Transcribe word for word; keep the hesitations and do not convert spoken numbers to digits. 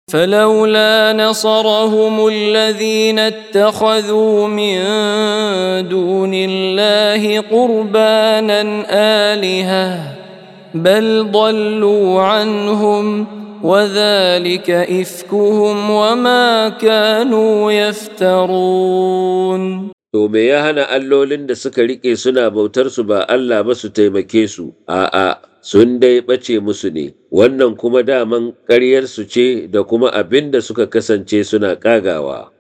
فلولا نصرهم الذين اتخذوا من دون الله قربانا آلهة بل ضلوا عنهم وذلك إفكهم وما كانوا يفترون. To me ya hana allolin da suka riƙe suna bautar su ba Allah ba su taimake su? A'a, sun dai ɓace musu ne, wannan kuma daman ƙaryarsu ce da kuma abin da suka kasance suna ƙagawa.